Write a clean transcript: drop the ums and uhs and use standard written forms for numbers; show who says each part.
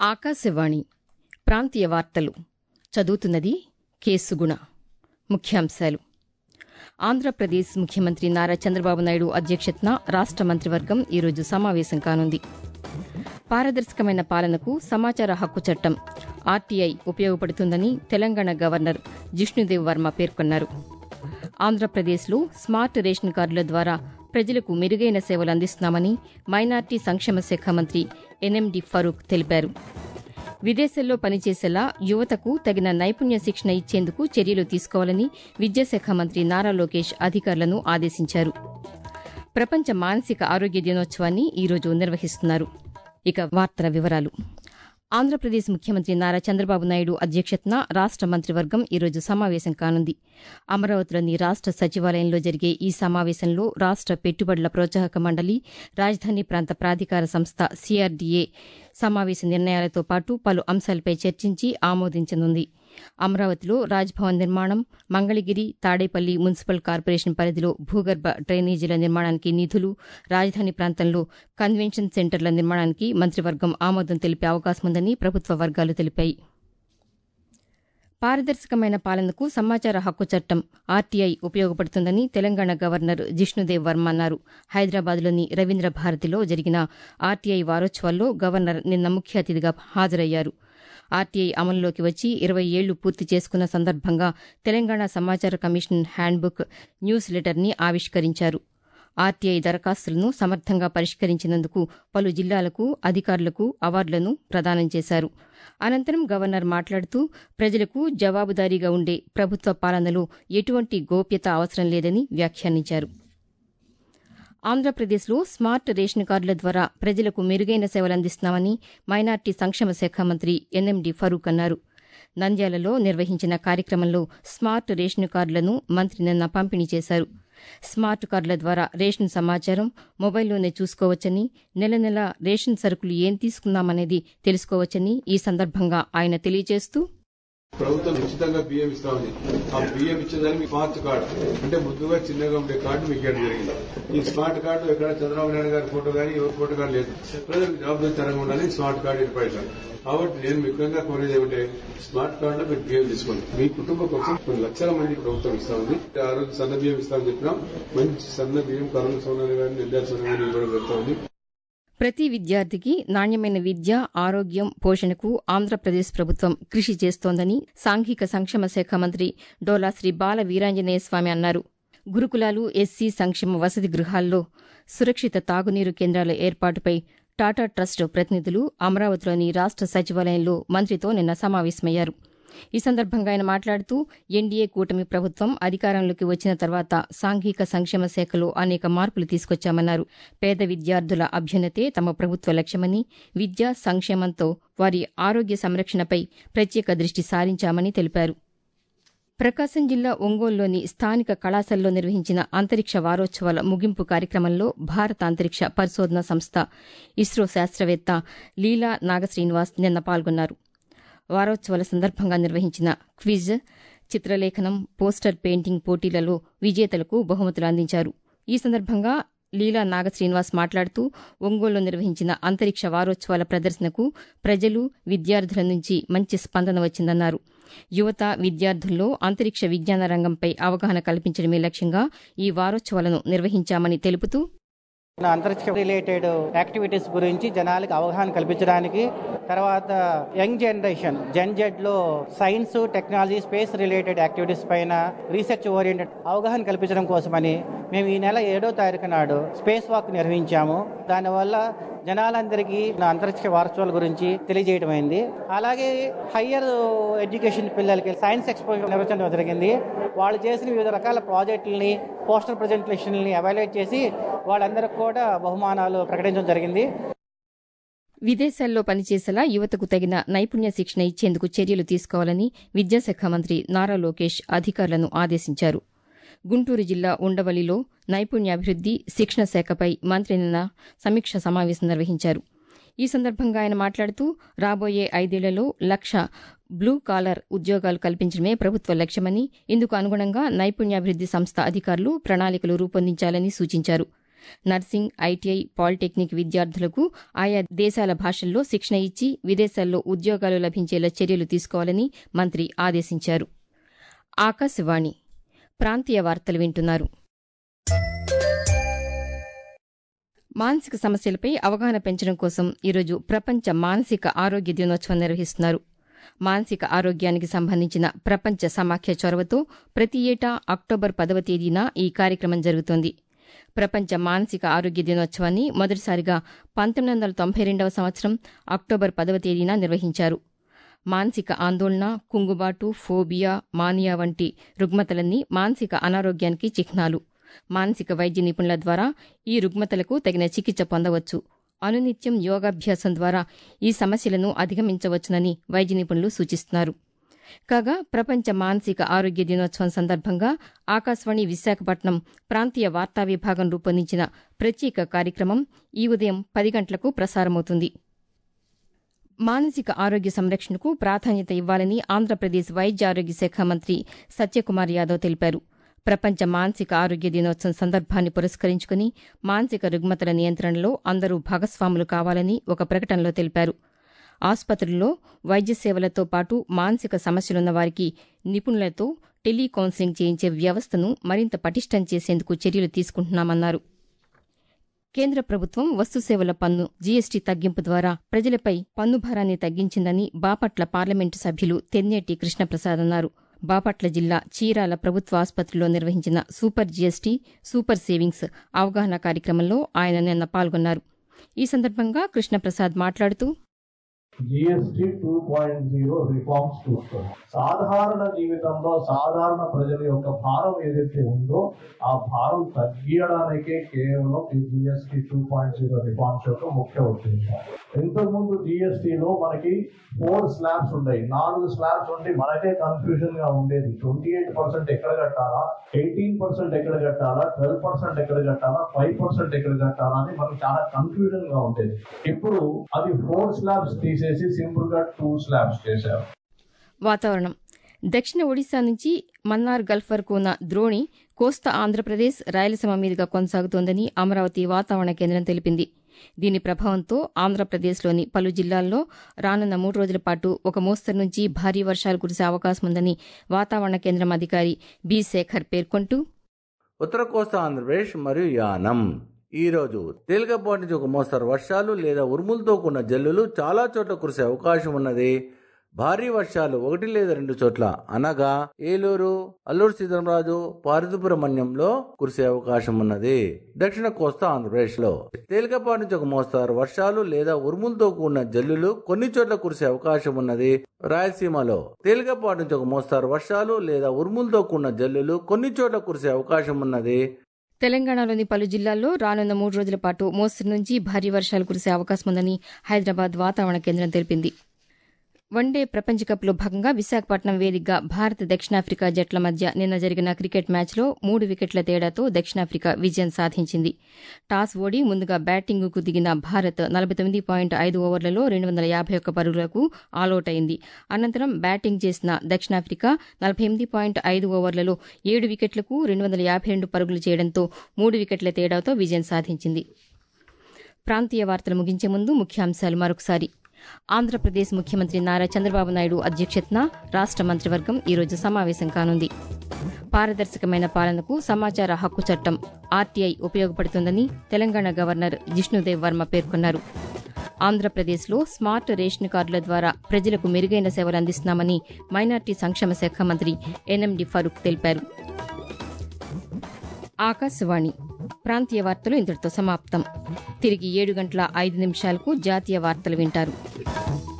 Speaker 1: ఆకాశవాణి ప్రాంతీయ వార్తలు చదువుతున్నది కేసుగుణ. ముఖ్యాంశాలు. ఆంధ్రప్రదేశ్ ముఖ్యమంత్రి నారా చంద్రబాబు నాయుడు అధ్యక్షతన రాష్ట మంత్రివర్గం ఈరోజు సమావేశం కానుంది. పారదర్శకమైన పాలనకు సమాచార హక్కు చట్టం ఆర్టీఐ ఉపయోగపడుతుందని తెలంగాణ గవర్నర్ జిష్ణుదేవ్ వర్మ పేర్కొన్నారు. ఆంధ్రప్రదేశ్లో స్మార్ట్ రేషన్ కార్డుల ద్వారా ప్రజలకు మెరుగైన సేవలు అందిస్తున్నామని మైనార్టీ సంక్షేమ శాఖ మంత్రి ఎన్ఎండి ఫరూక్ తెలిపారు. విదేశాల్లో పనిచేసేలా యువతకు తగిన నైపుణ్య శిక్షణ ఇచ్చేందుకు చర్యలు తీసుకోవాలని విద్యాశాఖ మంత్రి నారా లోకేష్ అధికారులను ఆదేశించారు. ప్రపంచ మానసిక ఆరోగ్య దినోత్సవాన్ని ఈరోజు నిర్వహిస్తున్నారు. ఇక వార్తల వివరాలు. ఆంధ్రప్రదేశ్ ముఖ్యమంత్రి నారా చంద్రబాబు నాయుడు అధ్యక్షతన రాష్ట మంత్రివర్గం ఈరోజు సమావేశం కానుంది. అమరావతిలోని రాష్ట సచివాలయంలో జరిగే ఈ సమావేశంలో రాష్ట పెట్టుబడుల ప్రోత్సాహక మండలి, రాజధాని ప్రాంత ప్రాధికార సంస్థ సిఆర్డీఏ సమావేశ నిర్ణయాలతో పాటు పలు అంశాలపై చర్చించి ఆమోదించనుంది. అమరావతిలో రాజ్భవన్ నిర్మాణం, మంగళగిరి, తాడేపల్లి మున్సిపల్ కార్పొరేషన్ పరిధిలో భూగర్భ డ్రైనేజీల నిర్మాణానికి నిధులు, రాజధాని ప్రాంతంలో కన్వెన్షన్ సెంటర్ల నిర్మాణానికి మంత్రివర్గం ఆమోదం తెలిపే అవకాశముందని ప్రభుత్వ వర్గాలు తెలిపాయి. పారదర్శకమైన పాలనకు సమాచార హక్కు చట్టం ఆర్టీఐ ఉపయోగపడుతుందని తెలంగాణ గవర్నర్ జిష్ణుదేవ్ వర్మ అన్నారు. హైదరాబాద్లోని రవీంద్ర భారతిలో జరిగిన ఆర్టీఐ వారోత్సవాల్లో గవర్నర్ నిన్న ముఖ్య అతిథిగా హాజరయ్యారు. ఆర్టీఐ అమలులోకి వచ్చి 20 ఏళ్లు పూర్తి చేసుకున్న సందర్భంగా తెలంగాణ సమాచార కమిషన్ హ్యాండ్బుక్, న్యూస్ లెటర్ని ఆవిష్కరించారు. ఆర్టీఐ దరఖాస్తులను సమర్థంగా పరిష్కరించినందుకు పలు జిల్లాలకు, అధికారులకు అవార్డులను ప్రదానం చేశారు. అనంతరం గవర్నర్ మాట్లాడుతూ ప్రజలకు జవాబుదారీగా ఉండే ప్రభుత్వ పాలనలో ఎటువంటి గోప్యత అవసరం లేదని వ్యాఖ్యానించారు. ఆంధ్రప్రదేశ్లో స్మార్ట్ రేషన్ కార్డుల ద్వారా ప్రజలకు మెరుగైన సేవలు అందిస్తున్నామని మైనార్టీ సంక్షేమ శాఖ మంత్రి ఎన్ఎండి ఫరూక్ అన్నారు. నంద్యాలలో నిర్వహించిన కార్యక్రమంలో స్మార్ట్ రేషన్ కార్డులను మంత్రి నిన్న పంపిణీ చేశారు. స్మార్ట్ కార్డుల ద్వారా రేషన్ సమాచారం మొబైల్లోనే చూసుకోవచ్చని, నెల నెల రేషన్ సరుకులు ఏం తీసుకున్నామనేది తెలుసుకోవచ్చని ఈ సందర్భంగా ఆయన తెలియజేస్తూ,
Speaker 2: ప్రభుత్వం ఉచితంగా బియ్యం ఇస్తామని, ఆ బియ్యం ఇచ్చేదాన్ని మీ స్మార్ట్ కార్డు అంటే ముద్దుగా చిన్నగా ఉండే కార్డు మీకు ఇవ్వడం జరిగింది. ఈ స్మార్ట్ కార్డు ఎక్కడ చంద్రబాబు నాయుడు గారి ఫోటో కానీ ఎవరి ఫోటో కానీ లేదు. ప్రజలకు జవాబుదారీతనంగా ఉండాలని స్మార్ట్ కార్డు ఏర్పడతారు. కాబట్టి నేను ముఖ్యంగా కోరేది ఏమంటే స్మార్ట్ కార్డులో మీరు బియ్యం తీసుకోండి. మీ కుటుంబం కోసం కొన్ని లక్షల మంది ప్రభుత్వం ఇస్తా ఉంది. ఆ రోజు సన్న బియ్యం ఇస్తామని చెప్పినాం. మంచి సన్న బియ్యం కరోనా సోనాన్ని కానీ నిర్దాల సోనా కానీ ఇవ్వడం జరుగుతూ ఉంది.
Speaker 1: ప్రతి విద్యార్థికి నాణ్యమైన విద్య, ఆరోగ్యం, పోషణకు ఆంధ్రప్రదేశ్ ప్రభుత్వం కృషి చేస్తోందని సాంఘిక సంక్షేమ శాఖ మంత్రి డోలా శ్రీ బాల వీరాంజనేయ స్వామి అన్నారు. గురుకులాలు, ఎస్సీ సంక్షేమ వసతి గృహాల్లో సురక్షిత తాగునీరు కేంద్రాల ఏర్పాటుపై టాటా ట్రస్ట్ ప్రతినిధులు అమరావతిలోని రాష్ట సచివాలయంలో మంత్రితో నిన్న సమావేశమయ్యారు. ఈ సందర్భంగా ఆయన మాట్లాడుతూ ఎన్డీఏ కూటమి ప్రభుత్వం అధికారంలోకి వచ్చిన తర్వాత సాంఘిక సంక్షేమ శాఖలో అనేక మార్పులు తీసుకొచ్చామన్నారు. పేద విద్యార్థుల అభ్యున్నతే తమ ప్రభుత్వ లక్ష్యమని, విద్యా సంక్షేమంతో వారి ఆరోగ్య సంరక్షణపై ప్రత్యేక దృష్టి సారించామని తెలిపారు. ప్రకాశం జిల్లా ఒంగోలులోని స్థానిక కళాశాలలో నిర్వహించిన అంతరిక్ష వారోత్సవాల ముగింపు కార్యక్రమంలో భారత అంతరిక్ష పరిశోధనా సంస్థ ఇస్రో శాస్త్రవేత్త లీలా నాగశ్రీనివాస్ నిన్న పాల్గొన్నారు. వారోత్సవాల సందర్భంగా నిర్వహించిన క్విజ్, చిత్రలేఖనం, పోస్టర్ పెయింటింగ్ పోటీలలో విజేతలకు బహుమతులు అందించారు. ఈ సందర్భంగా లీలా నాగశ్రీనివాస్ మాట్లాడుతూ ఒంగోలులో నిర్వహించిన అంతరిక్ష వారోత్సవాల ప్రదర్శనకు ప్రజలు, విద్యార్థుల నుంచి మంచి స్పందన వచ్చిందన్నారు. యువత, విద్యార్థుల్లో అంతరిక్ష విజ్ఞాన రంగంపై అవగాహన కల్పించడమే లక్ష్యంగా ఈ వారోత్సవాలను నిర్వహించామని తెలుపుతూ,
Speaker 3: అంతరిక్ష రిలేటెడ్ యాక్టివిటీస్ గురించి జనాలకు అవగాహన కల్పించడానికి, తర్వాత యంగ్ జనరేషన్ జెడ్ లో science, technology, space related activities పైన రీసెర్చ్ ఓరియంటెడ్ అవగాహన కల్పించడం కోసమని మేము ఈ నెల 7వ తారీఖు నాడు స్పేస్ వాక్ నిర్వహించాము. దానివల్ల జనాలందరికీ అంతరిక్ష వారోత్సవాల గురించి తెలియజేయడం అయింది. అలాగే హయ్యర్ ఎడ్యుకేషన్ పిల్లలకి సైన్స్ ఎక్స్పోజిషన్ నిర్వహించడం జరిగింది. వాళ్ళు చేసిన వివిధ రకాల ప్రాజెక్టులని, పోస్టర్ ప్రజెంటేషన్లని ఎవాల్యుయేట్ చేసి వాళ్ళందరికీ కూడా బహుమానాలు ప్రకటించడం జరిగింది.
Speaker 1: విదేశాల్లో పనిచేసేలా యువతకు తగిన నైపుణ్య శిక్షణ ఇచ్చేందుకు చర్యలు తీసుకోవాలని విద్యాశాఖ మంత్రి నారా లోకేష్ అధికారులను ఆదేశించారు. గుంటూరు జిల్లా ఉండవల్లిలో నైపుణ్యాభివృద్ది, శిక్షణ శాఖపై మంత్రి నిన్న సమీక్ష సమావేశం నిర్వహించారు. ఈ సందర్భంగా ఆయన మాట్లాడుతూ రాబోయే 5 ఏళ్లలో 1,00,000 బ్లూ కాలర్ ఉద్యోగాలు కల్పించడమే ప్రభుత్వ లక్ష్యమని, ఇందుకు అనుగుణంగా నైపుణ్యాభివృద్ది సంస్థ అధికారులు ప్రణాళికలు రూపొందించాలని సూచించారు. నర్సింగ్, ఐటీఐ, పాలిటెక్నిక్ విద్యార్థులకు ఆయా దేశాల భాషల్లో శిక్షణ ఇచ్చి విదేశాల్లో ఉద్యోగాలు లభించేలా చర్యలు తీసుకోవాలని మంత్రి ఆదేశించారు. ఆకాశవాణి ప్రాంతీయ వార్తలు వింటున్నారు. మానసిక సమస్యలపై అవగాహన పెంచడం కోసం ఈరోజు ప్రపంచ మానసిక ఆరోగ్య దినోత్సవం నిర్వహిస్తున్నారు. మానసిక ఆరోగ్యానికి సంబంధించిన ప్రపంచ సమాఖ్య చొరవతో ప్రతి ఏటా అక్టోబర్ 10వ తేదీన ఈ కార్యక్రమం జరుగుతోంది. ప్రపంచ మానసిక ఆరోగ్య దినోత్సవాన్ని మొదటిసారిగా 1992వ సంవత్సరం అక్టోబర్ 10వ తేదీన నిర్వహించారు. మానసిక ఆందోళన, కుంగుబాటు, ఫోబియా, మానియా వంటి రుగ్మతలన్నీ మానసిక అనారోగ్యానికి చిహ్నాలు. మానసిక వైద్య నిపుణుల ద్వారా ఈ రుగ్మతలకు తగిన చికిత్స పొందవచ్చు. అనునిత్యం యోగాభ్యాసం ద్వారా ఈ సమస్యలను అధిగమించవచ్చునని వైద్య నిపుణులు సూచిస్తున్నారు. కాగా ప్రపంచ మానసిక ఆరోగ్య దినోత్సవం సందర్భంగా ఆకాశవాణి విశాఖపట్నం ప్రాంతీయ వార్తా విభాగం రూపొందించిన ప్రత్యేక కార్యక్రమం ఈ ఉదయం 10 గంటలకు ప్రసారమవుతుంది. మానసిక ఆరోగ్య సంరక్షణకు ప్రాధాన్యత ఇవ్వాలని ఆంధ్రప్రదేశ్ వైద్య ఆరోగ్య శాఖ మంత్రి సత్యకుమార్ యాదవ్ తెలిపారు. ప్రపంచ మానసిక ఆరోగ్య దినోత్సవం సందర్భాన్ని పురస్కరించుకుని మానసిక రుగ్మతల నియంత్రణలో అందరూ భాగస్వాములు కావాలని ఒక ప్రకటనలో తెలిపారు. ఆసుపత్రుల్లో వైద్య సేవలతో పాటు మానసిక సమస్యలున్న వారికి నిపుణులతో టెలికౌన్సిలింగ్ చేయించే వ్యవస్థను మరింత పటిష్టం చేసేందుకు చర్యలు తీసుకుంటున్నామన్నారు. కేంద్ర ప్రభుత్వం వస్తుసేవల పన్ను జీఎస్టీ తగ్గింపు ద్వారా ప్రజలపై పన్ను భారాన్ని తగ్గించిందని బాపట్ల పార్లమెంటు సభ్యులు తెన్నేటి కృష్ణప్రసాద్ అన్నారు. బాపట్ల జిల్లా చీరాల ప్రభుత్వ ఆసుపత్రిలో నిర్వహించిన సూపర్ జీఎస్టీ, సూపర్ సేవింగ్స్ అవగాహన కార్యక్రమంలో ఆయన నిన్న పాల్గొన్నారు. ఈ సందర్భంగా కృష్ణప్రసాద్ మాట్లాడుతూ
Speaker 4: జిఎస్టీ 2.0 రిఫార్మ్స్ చూస్తారు. సాధారణ జీవితంలో సాధారణ ప్రజల యొక్క భారం ఏదైతే ఉందో ఆ భారం తగ్గించడానికే కేవలం ఈ జిఎస్టీ 2.0 రిఫార్మ్స్ యొక్క ముఖ్య ఉద్దేశం. ఇంతకుముందు జిఎస్టీలో మనకి 4 స్లాబ్స్ ఉంటాయి. 4 స్లాబ్స్ ఉండి మనకే కన్ఫ్యూజన్ గా ఉండేది. 28% ఎక్కడ కట్టాలా, 18% ఎక్కడ కట్టాలా, 12% ఎక్కడ కట్టాలా, 5% ఎక్కడ కట్టాలా అని మనకు చాలా కన్ఫ్యూజన్ గా ఉండేది. ఇప్పుడు అది 4 స్లాబ్స్ తీసేసి సింపుల్ గా 2 స్లాబ్స్ చేశారు.
Speaker 1: వాతావరణం. దక్షిణ ఒడిశా నుంచి మన్నార్ గల్ఫ్ వరకు ఉన్న ద్రోణి కోస్తా ఆంధ్రప్రదేశ్, రాయలసీమ మీదుగా కొనసాగుతోందని అమరావతి వాతావరణ కేంద్రం తెలిపింది. దీని ప్రభావంతో ఆంధ్రప్రదేశ్లోని పలు జిల్లాల్లో రానున్న 3 రోజుల పాటు ఒక మోస్తరు నుంచి భారీ వర్షాలు కురిసే అవకాశం ఉందని వాతావరణ కేంద్రం అధికారి బి శేఖర్ పేర్కొంటూ
Speaker 5: ఉత్తర కోస్తా ఆంధ్రప్రదేశ్ మరియు యానం ఈరోజు తేలికపాటి నుంచి ఒక మోస్తరు వర్షాలు లేదా ఉరుములతో కూడిన జల్లులు చాలా చోట్ల కురిసే అవకాశం ఉన్నది. భారీ వర్షాలు 1 లేదా 2 చోట్ల అనగా ఏలూరు, అల్లూరు సీతారామరాజు, పార్వతీపురమన్యంలో కురిసే అవకాశం ఉన్నది. దక్షిణ కోస్తా ఆంధ్రప్రదేశ్ లో తేలికపాటి నుంచి ఒక మోస్తరు వర్షాలు లేదా ఉరుములతో కూడిన జల్లులు కొన్ని చోట్ల కురిసే అవకాశం ఉన్నది. రాయలసీమలో తేలికపాటి నుంచి ఒక మోస్తరు వర్షాలు లేదా ఉరుములతో కూడిన జల్లులు కొన్ని చోట్ల కురిసే అవకాశం ఉన్నది.
Speaker 1: తెలంగాణలోని పలు జిల్లాల్లో రానున్న 3 రోజుల పాటు మోస్తరు నుంచి భారీ వర్షాలు కురిసే అవకాశం ఉందని హైదరాబాద్ వాతావరణ కేంద్రం తెలిపింది. వన్డే ప్రపంచ కప్లో భాగంగా విశాఖపట్నం వేదికగా భారత్, దక్షిణాఫ్రికా జట్ల మధ్య నిన్న జరిగిన క్రికెట్ మ్యాచ్లో 3 వికెట్ల తేడాతో దక్షిణాఫ్రికా విజయం సాధించింది. టాస్ ఓడి ముందుగా బ్యాటింగుకు దిగిన భారత్ 49.5 ఓవర్లలో 251 పరుగులకు ఆలౌట్ అయింది. అనంతరం బ్యాటింగ్ చేసిన దక్షిణాఫ్రికా 48.5 ఓవర్లలో 7 వికెట్లకు 252 పరుగులు చేయడంతో 3 వికెట్ల తేడాతో విజయం సాధించింది. ప్రాంతీయ వార్తలు ముగించే ముందు ముఖ్యాంశాలు మరొకసారి. ఆంధ్రప్రదేశ్ ముఖ్యమంత్రి నారా చంద్రబాబు నాయుడు అధ్యక్షతన రాష్ట మంత్రివర్గం ఈరోజు సమావేశం కానుంది. పారదర్శకమైన పాలనకు సమాచార హక్కు చట్టం ఆర్టీఐ ఉపయోగపడుతుందని తెలంగాణ గవర్నర్ జిష్ణుదేవ్ వర్మ పేర్కొన్నారు. ఆంధ్రప్రదేశ్లో స్మార్ట్ రేషన్ కార్డుల ద్వారా ప్రజలకు మెరుగైన సేవలు అందిస్తున్నామని మైనార్టీ సంక్షేమ శాఖ మంత్రి ఎన్ఎండి ఫరూక్ తెలిపారు. ఆకాశవాణి ప్రాంతీయ వార్తలు ఇంతటితో సమాప్తం. తిరిగి 7 గంటల 5 నిమిషాలకు జాతీయ వార్తలు వింటారు.